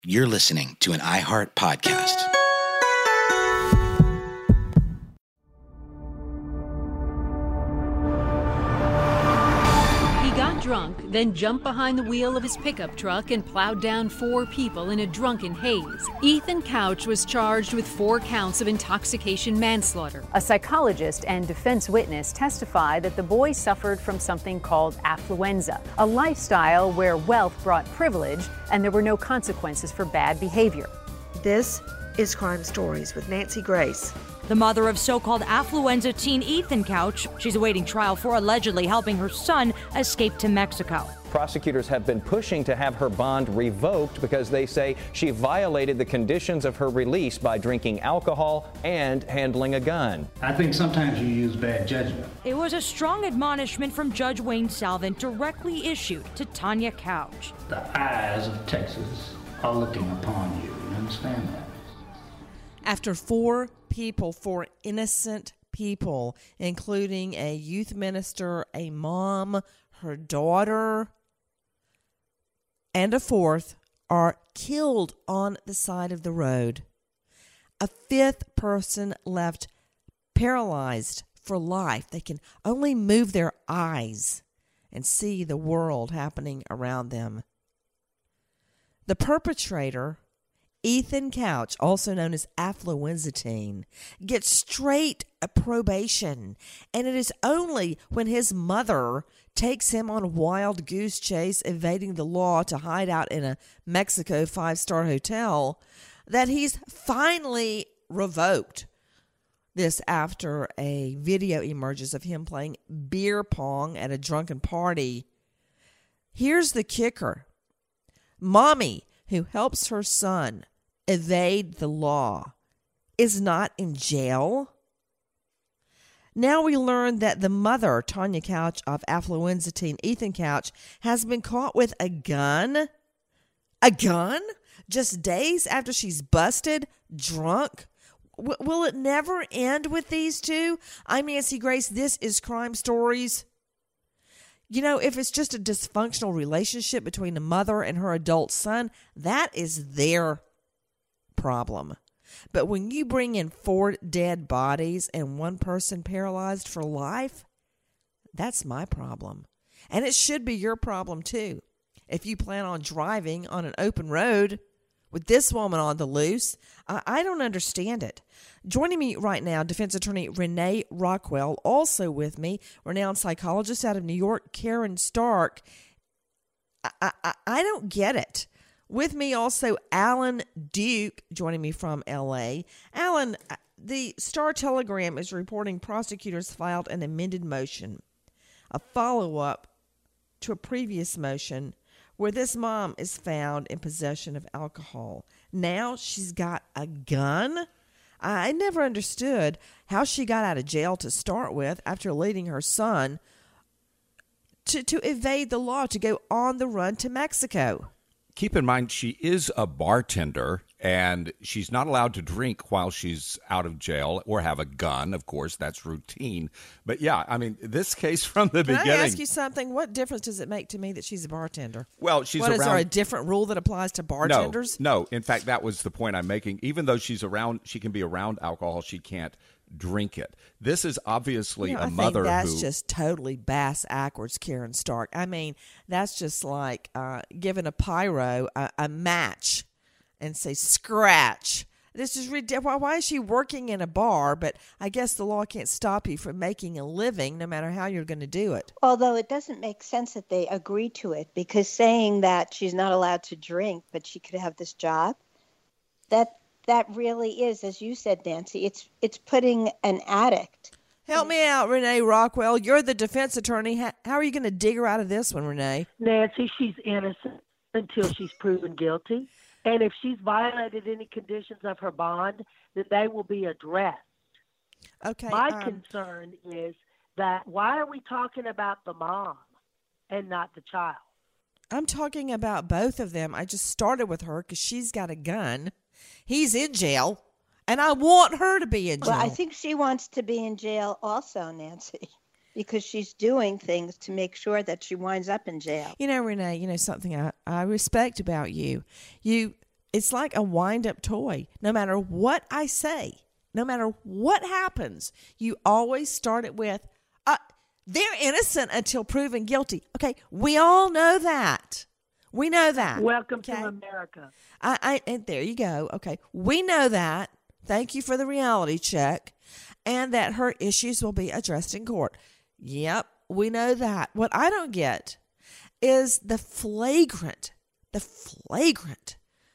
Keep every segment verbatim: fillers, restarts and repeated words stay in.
You're listening to an iHeart podcast. He got drunk, then jumped behind the wheel of his pickup truck and plowed down four people in a drunken haze. Ethan Couch was charged with four counts of intoxication manslaughter. A psychologist and defense witness testified that the boy suffered from something called affluenza, a lifestyle where wealth brought privilege and there were no consequences for bad behavior. This is Crime Stories with Nancy Grace. The mother of so-called affluenza teen Ethan Couch. She's awaiting trial for allegedly helping her son escape to Mexico. Prosecutors have been pushing to have her bond revoked because they say she violated the conditions of her release by drinking alcohol and handling a gun. I think sometimes you use bad judgment. It was a strong admonishment from Judge Wayne Salvin directly issued to Tanya Couch. The eyes of Texas are looking upon you. You understand that? After four people, four innocent people, including a youth minister, a mom, her daughter, and a fourth, are killed on the side of the road. A fifth person left paralyzed for life. They can only move their eyes and see the world happening around them. The perpetrator, Ethan Couch, also known as affluenza teen, gets straight probation, and it is only when his mother takes him on a wild goose chase evading the law to hide out in a Mexico five-star hotel that he's finally revoked. This after a video emerges of him playing beer pong at a drunken party. Here's the kicker. Mommy, who helps her son evade the law, is not in jail. Now we learn that the mother, Tanya Couch, of affluenza teen Ethan Couch, has been caught with a gun. A gun? Just days after she's busted, drunk? W- will it never end with these two? I'm Nancy Grace. This is Crime Stories. You know, if it's just a dysfunctional relationship between a mother and her adult son, that is their problem. But when you bring in four dead bodies and one person paralyzed for life, that's my problem. And it should be your problem too. If you plan on driving on an open road with this woman on the loose, I, I don't understand it. Joining me right now, defense attorney Renee Rockwell. Also with me, renowned psychologist out of New York, Karen Stark. I, I, I don't get it. With me also, Alan Duke, joining me from L A. Alan, the Star-Telegram is reporting prosecutors filed an amended motion, a follow-up to a previous motion where this mom is found in possession of alcohol. Now she's got a gun. I never understood how she got out of jail to start with after leading her son to, to evade the law, to go on the run to Mexico. Keep in mind, she is a bartender, and she's not allowed to drink while she's out of jail or have a gun. Of course, that's routine. But, yeah, I mean, this case from the Can beginning. I ask you something? What difference does it make to me that she's a bartender? Well, she's what, around. Is there a different rule that applies to bartenders? No, no. In fact, that was the point I'm making. Even though she's around, she can be around alcohol, she can't drink it. This is obviously you know, a I mother think that's who just totally bass backwards, Karen Stark. I mean, that's just like uh, giving a pyro a, a match and say scratch. This is ridiculous. Why, why is she working in a bar? But I guess the law can't stop you from making a living, no matter how you're going to do it. Although it doesn't make sense that they agree to it, because saying that she's not allowed to drink, but she could have this job, that. That really is, as you said, Nancy, it's it's putting an addict. Help me out, Renee Rockwell. You're the defense attorney. How, how are you going to dig her out of this one, Renee? Nancy, she's innocent until she's proven guilty. And if she's violated any conditions of her bond, then they will be addressed. Okay. My um, concern is that why are we talking about the mom and not the child? I'm talking about both of them. I just started with her because she's got a gun. He's in jail, and I want her to be in jail. Well, I think she wants to be in jail also, Nancy, because she's doing things to make sure that she winds up in jail. You know, Renee, you know something I, I respect about you. You it's like a wind-up toy. No matter what I say, no matter what happens, you always start it with, uh, they're innocent until proven guilty. Okay, we all know that. We know that. Welcome okay? to America. I, I, and there you go. Okay, we know that. Thank you for the reality check. And that her issues will be addressed in court. Yep, we know that. What I don't get is the flagrant, the flagrant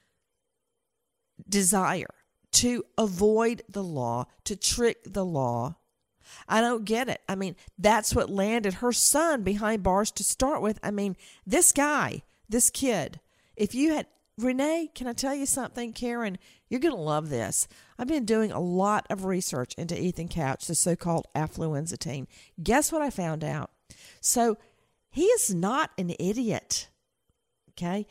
desire to avoid the law, to trick the law. I don't get it. I mean, that's what landed her son behind bars to start with. I mean, this guy, this kid, if you had, Renee, can I tell you something? Karen, you're going to love this. I've been doing a lot of research into Ethan Couch, the so-called affluenza teen. Guess what I found out? So he is not an idiot, okay?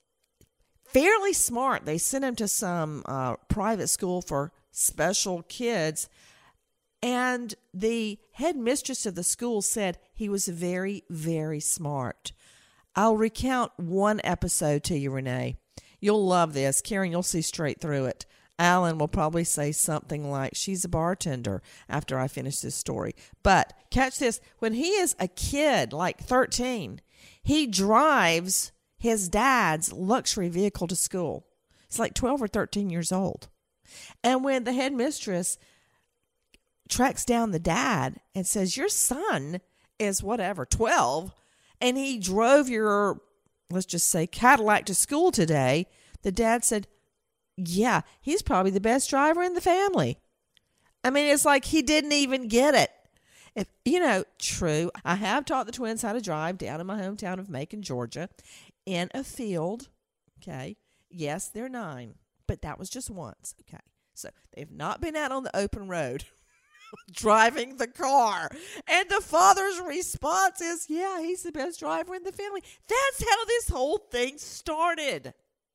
Fairly smart. They sent him to some uh, private school for special kids, and the headmistress of the school said he was very, very smart. I'll recount one episode to you, Renee. You'll love this. Karen, you'll see straight through it. Alan will probably say something like, she's a bartender, after I finish this story. But catch this. When he is a kid, like thirteen, he drives his dad's luxury vehicle to school. It's like twelve or thirteen years old. And when the headmistress tracks down the dad and says, your son is whatever, twelve, and he drove your, let's just say, Cadillac to school today, the dad said, yeah, he's probably the best driver in the family. I mean, it's like he didn't even get it. If you know, true, I have taught the twins how to drive down in my hometown of Macon, Georgia, in a field. Okay. Yes, they're nine, but that was just once. Okay. So they've not been out on the open road driving the car. And the father's response is, yeah, he's the best driver in the family. That's how this whole thing started.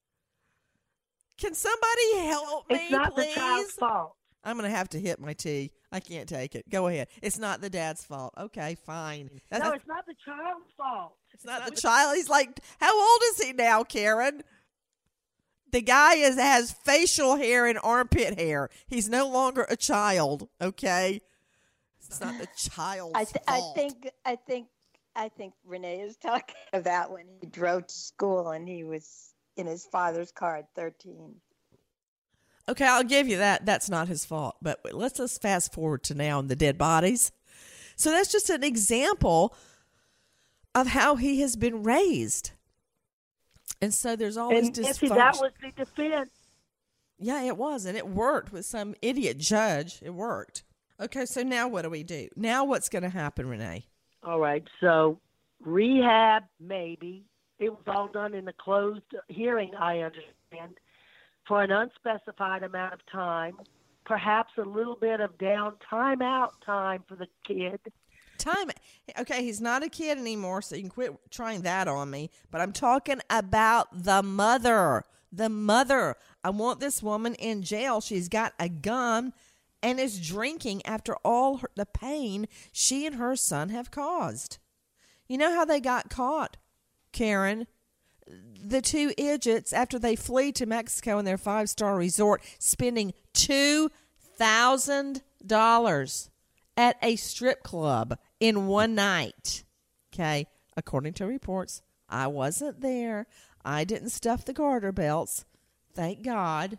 Can somebody help me, It's not please? the child's fault. I'm going to have to hit my tea. I can't take it. Go ahead. It's not the dad's fault. Okay, fine. That's No, a, it's not the child's fault. it's not the child. He's like, how old is he now, Karen? The guy is has facial hair and armpit hair. He's no longer a child, okay? It's not the child's I, th- fault. I think I think I think Renee is talking about when he drove to school and he was in his father's car at thirteen. Okay, I'll give you that. That's not his fault. But let's just fast forward to now and the dead bodies. So that's just an example of how he has been raised. And so there's all And this Nancy, dysfunction. that was the defense. Yeah, it was. And it worked with some idiot judge. It worked. Okay, so now what do we do? Now what's going to happen, Renee? All right, so rehab, maybe. It was all done in a closed hearing, I understand, for an unspecified amount of time, perhaps a little bit of down time out time for the kid. Time. Okay, he's not a kid anymore, so you can quit trying that on me. But I'm talking about the mother. The mother. I want this woman in jail. She's got a gun and is drinking after all her, the pain she and her son have caused. You know how they got caught, Karen? The two idiots, after they flee to Mexico in their five-star resort, spending two thousand dollars at a strip club in one night. Okay, according to reports, I wasn't there. I didn't stuff the garter belts. Thank God.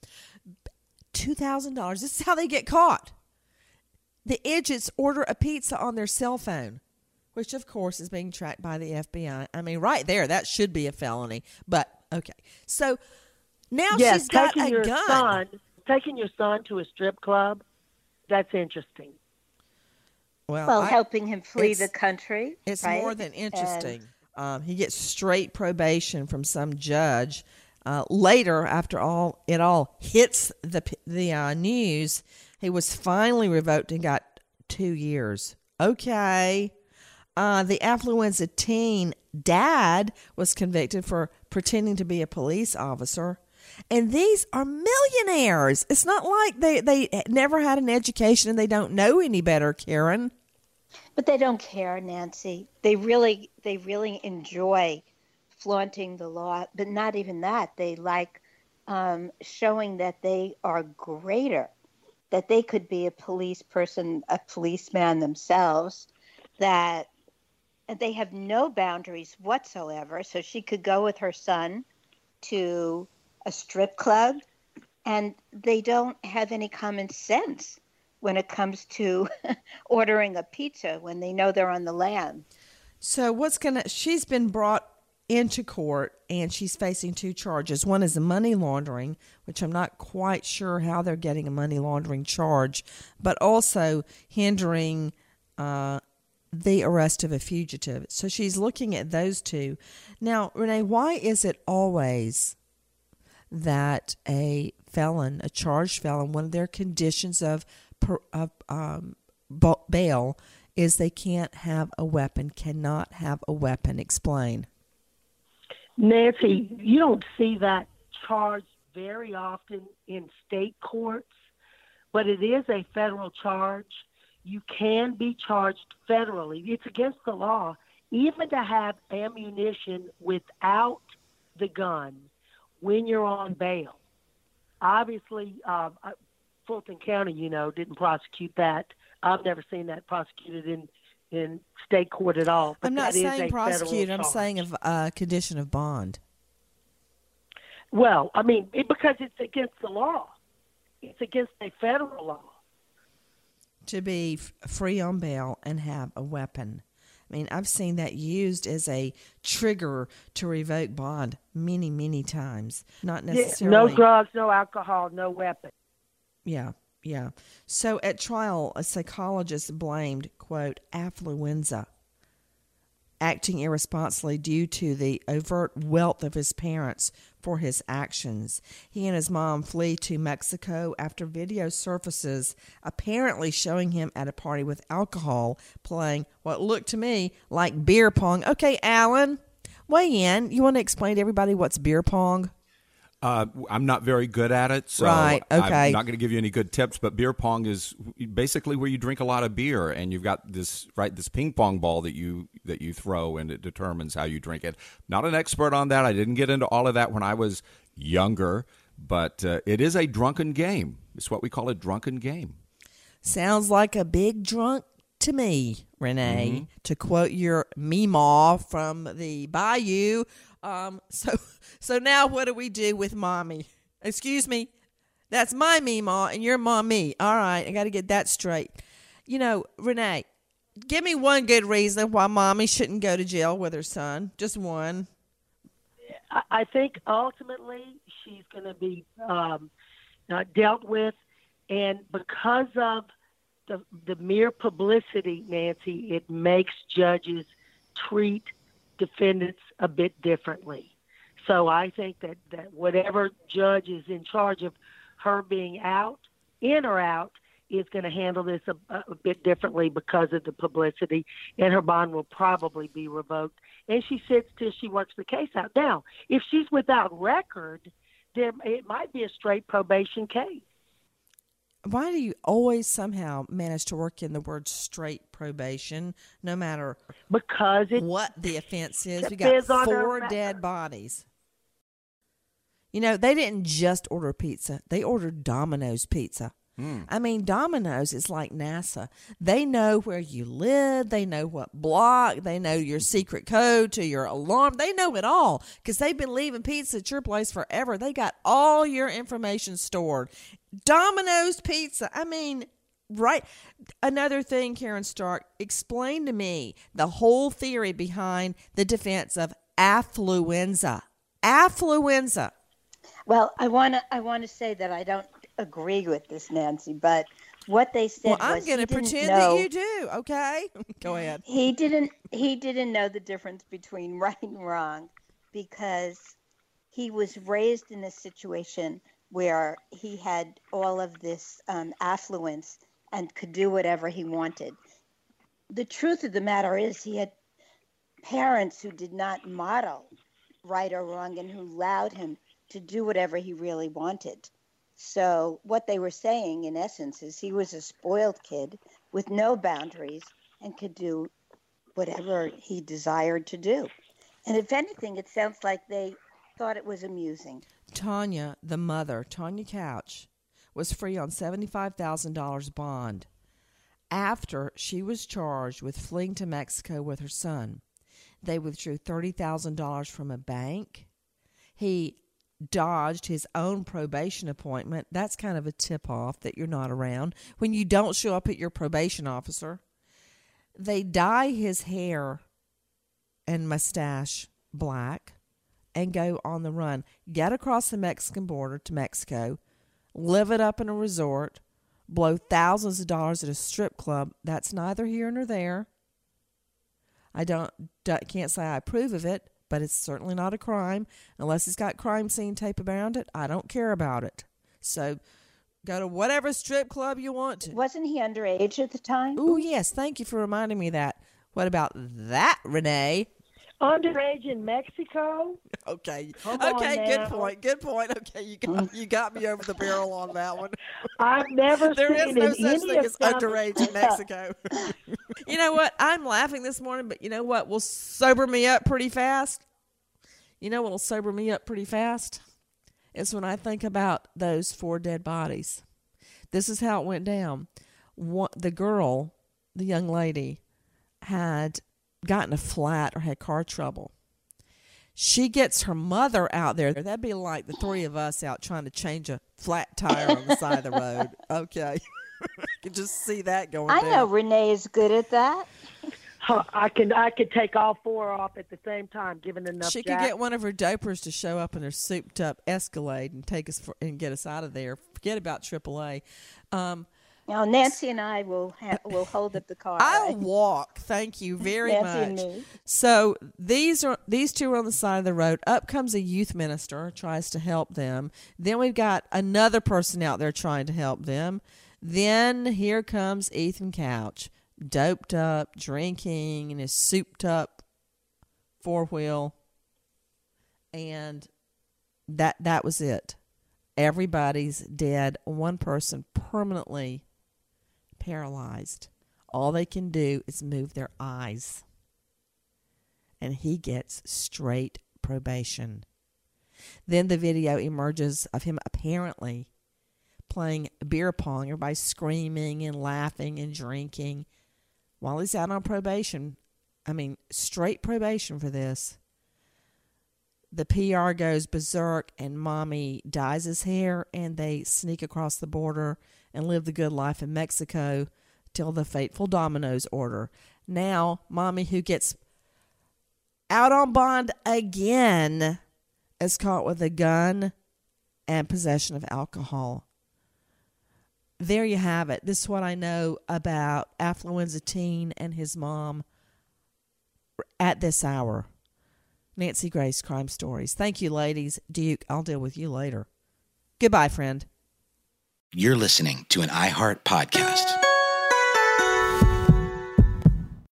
two thousand dollars. This is how they get caught. The idiots order a pizza on their cell phone, which, of course, is being tracked by the F B I. I mean, right there, that should be a felony. But, okay. So, now yes, she's got taking a your gun. Son, taking your son to a strip club, that's interesting. Well, Well, I- helping him flee it's- the country. It's right? more than interesting. And- Um, he gets straight probation from some judge. Uh, later, after all it all hits the the uh, news, he was finally revoked and got two years. Okay. Uh, the affluenza teen dad was convicted for pretending to be a police officer. And these are millionaires. It's not like they, they never had an education and they don't know any better, Karen. But they don't care, Nancy. They really, they really enjoy flaunting the law. But not even that. They like um, showing that they are greater, that they could be a police person, a policeman themselves, that they have no boundaries whatsoever. So she could go with her son to a strip club, and they don't have any common sense when it comes to ordering a pizza when they know they're on the lam. So what's going to, she's been brought into court and she's facing two charges. One is a money laundering, which I'm not quite sure how they're getting a money laundering charge, but also hindering uh, the arrest of a fugitive. So she's looking at those two. Now, Renee, why is it always that a felon, a charged felon, one of their conditions of, of um, bail is they can't have a weapon, cannot have a weapon? Explain. Nancy, you don't see that charged very often in state courts, but it is a federal charge. You can be charged federally. It's against the law even to have ammunition without the gun when you're on bail. Obviously, uh, Fulton County, you know, didn't prosecute that. I've never seen that prosecuted in, in state court at all. But I'm not that saying is a prosecute. I'm charge. saying of a uh, condition of bond. Well, I mean, it, because it's against the law. It's against a federal law. To be f- free on bail and have a weapon. I mean, I've seen that used as a trigger to revoke bond many, many times. Not necessarily. No drugs, no alcohol, no weapon. Yeah, yeah. So at trial, a psychologist blamed, quote, affluenza, acting irresponsibly due to the overt wealth of his parents for his actions. He and his mom flee to Mexico after video surfaces apparently showing him at a party with alcohol, playing what looked to me like beer pong. Okay, Alan, weigh in. You want to explain to everybody what's beer pong? Uh, I'm not very good at it, so right, okay. I'm not going to give you any good tips. But beer pong is basically where you drink a lot of beer, and you've got this right this ping pong ball that you that you throw, and it determines how you drink it. Not an expert on that. I didn't get into all of that when I was younger, but uh, it is a drunken game. It's what we call a drunken game. Sounds like a big drunk to me, Renee. Mm-hmm. To quote your meemaw from the Bayou. Um, so, so now what do we do with mommy? Excuse me, that's my meemaw and your mommy. All right, I got to get that straight. You know, Renee, give me one good reason why mommy shouldn't go to jail with her son. Just one. I think ultimately she's going to be um, uh, dealt with, and because of the the mere publicity, Nancy, it makes judges treat defendants a bit differently. So I think that, that whatever judge is in charge of her being out, in or out, is going to handle this a, a bit differently because of the publicity, and her bond will probably be revoked. And she sits till she works the case out. Now, if she's without record, then it might be a straight probation case. Why do you always somehow manage to work in the word straight probation, no matter because it, what the offense is? We got four dead bodies. You know, they didn't just order pizza. They ordered Domino's pizza. Mm. I mean, Domino's is like NASA. They know where you live. They know what block. They know your secret code to your alarm. They know it all because they've been leaving pizza at your place forever. They got all your information stored. Domino's pizza. I mean, right. Another thing, Karen Stark, explain to me the whole theory behind the defense of affluenza. Affluenza. Well, I want to I want to say that I don't agree with this, Nancy, but what they said well, I'm was going to pretend know, that you do. Okay, go ahead. He didn't. He didn't know the difference between right and wrong because he was raised in a situation where he had all of this um, affluence and could do whatever he wanted. The truth of the matter is, he had parents who did not model right or wrong and who allowed him to do whatever he really wanted. So what they were saying, in essence, is he was a spoiled kid with no boundaries and could do whatever he desired to do. And if anything, it sounds like they thought it was amusing. Tanya, the mother, Tanya Couch, was free on seventy-five thousand dollars bond after she was charged with fleeing to Mexico with her son. They withdrew thirty thousand dollars from a bank. He dodged his own probation appointment. That's kind of a tip-off that you're not around when you don't show up at your probation officer. They dye his hair and mustache black and go on the run. Get across the Mexican border to Mexico, live it up in a resort, blow thousands of dollars at a strip club. That's neither here nor there. I don't can't say I approve of it, but it's certainly not a crime. Unless it's got crime scene tape around it, I don't care about it. So go to whatever strip club you want to. Wasn't he underage at the time? Oh, yes. Thank you for reminding me of that. What about that, Renee? Underage in Mexico? Okay. Come okay, on good now. point. Good point. Okay, you got you got me over the barrel on that one. I've never there seen is no in such any thing as account- underage in Mexico. You know what? I'm laughing this morning, but you know what will sober me up pretty fast? You know what will sober me up pretty fast? It's when I think about those four dead bodies. This is how it went down. One, the girl, the young lady, had gotten a flat or had car trouble. She gets her mother out there. That'd be like the three of us out trying to change a flat tire on the side of the road. Okay. You can just see that going I down. know Renee is good at that. Huh, I can I could take all four off at the same time, given enough. She jack. could get one of her dopers to show up in her souped up Escalade and take us for, and get us out of there. Forget about triple A. Um, Now Nancy and I will ha- will hold up the car. I'll right? walk. Thank you very Nancy much. and me. So these are these two are on the side of the road. Up comes a youth minister, tries to help them. Then we've got another person out there trying to help them. Then here comes Ethan Couch, doped up, drinking in his souped up four wheel, and that that was it. Everybody's dead. One person permanently paralyzed. All they can do is move their eyes. And he gets straight probation. Then the video emerges of him apparently playing beer pong. Everybody's screaming and laughing and drinking while he's out on probation. I mean, straight probation for this. The P R goes berserk and Mommy dyes his hair and they sneak across the border and live the good life in Mexico till the fateful dominoes order. Now, Mommy, who gets out on bond again, is caught with a gun and possession of alcohol. There you have it. This is what I know about Affluenza Teen and his mom at this hour. Nancy Grace Crime Stories. Thank you, ladies. Duke, I'll deal with you later. Goodbye, friend. You're listening to an iHeart podcast.